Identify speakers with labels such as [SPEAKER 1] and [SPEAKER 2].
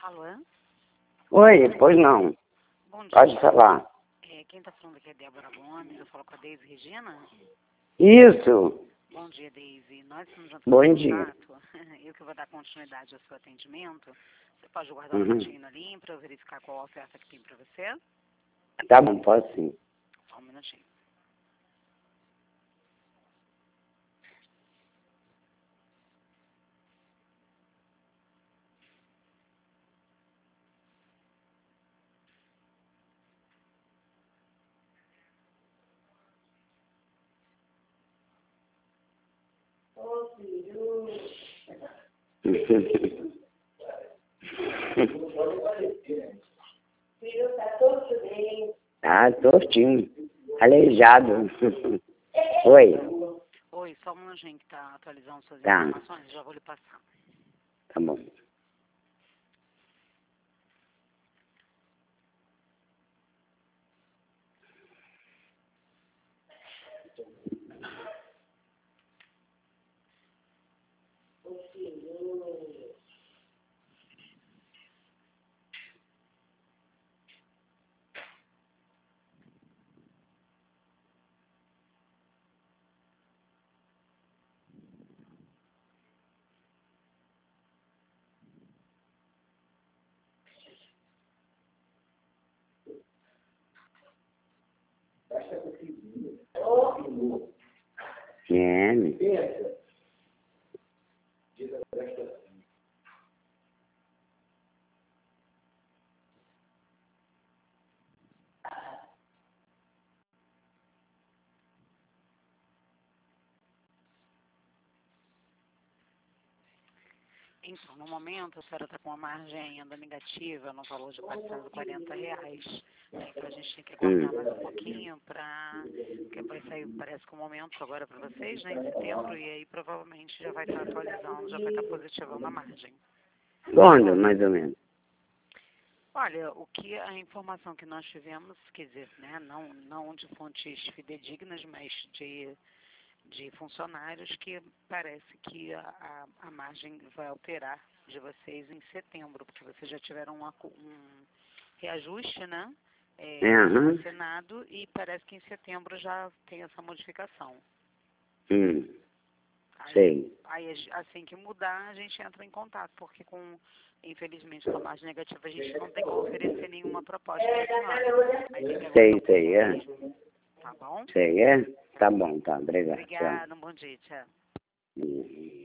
[SPEAKER 1] Alô?
[SPEAKER 2] Oi, pois não.
[SPEAKER 1] Bom dia.
[SPEAKER 2] Pode falar.
[SPEAKER 1] Quem está falando aqui é Débora Gomes, eu falo com a Deise Regina.
[SPEAKER 2] Isso.
[SPEAKER 1] Bom dia, Deise. Nós estamos entrando
[SPEAKER 2] Bom
[SPEAKER 1] em
[SPEAKER 2] dia.
[SPEAKER 1] contato. Eu que vou dar continuidade ao seu atendimento. Você pode guardar um
[SPEAKER 2] Uhum.
[SPEAKER 1] minutinho ali para eu verificar qual a oferta que tem para você?
[SPEAKER 2] Tá bom, pode sim.
[SPEAKER 1] Só um minutinho.
[SPEAKER 2] Tá tortinho. Aleijado. Oi.
[SPEAKER 1] Oi, só um minutinho que está atualizando suas
[SPEAKER 2] Tá.
[SPEAKER 1] informações, já vou lhe passar.
[SPEAKER 2] Tá bom. É.
[SPEAKER 1] Então, no momento, a senhora está com uma margem ainda negativa no valor de R$ 440. Né? Então, a gente tem que aguardar mais um pouquinho porque vai sair, parece que um momento agora para vocês, né, em setembro, e aí provavelmente já vai estar atualizando, já vai estar positivando a margem.
[SPEAKER 2] Quando, mais ou menos?
[SPEAKER 1] Olha, a informação que nós tivemos, quer dizer, né, não de fontes fidedignas, mas de funcionários, que parece que a margem vai alterar de vocês em setembro, porque vocês já tiveram um reajuste, né,
[SPEAKER 2] Uhum.
[SPEAKER 1] assinado, e parece que em setembro já tem essa modificação.
[SPEAKER 2] Sei.
[SPEAKER 1] Aí, assim que mudar, a gente entra em contato, porque infelizmente, com a margem negativa, a gente não tem como oferecer nenhuma proposta para a senhora. Aí tem que aguardar
[SPEAKER 2] Sei, é.
[SPEAKER 1] mesmo, tá bom?
[SPEAKER 2] Sei, é? Tá bom, tá. Obrigado. Tchau.
[SPEAKER 1] Obrigada, um bom dia, tchau.
[SPEAKER 2] Uhum.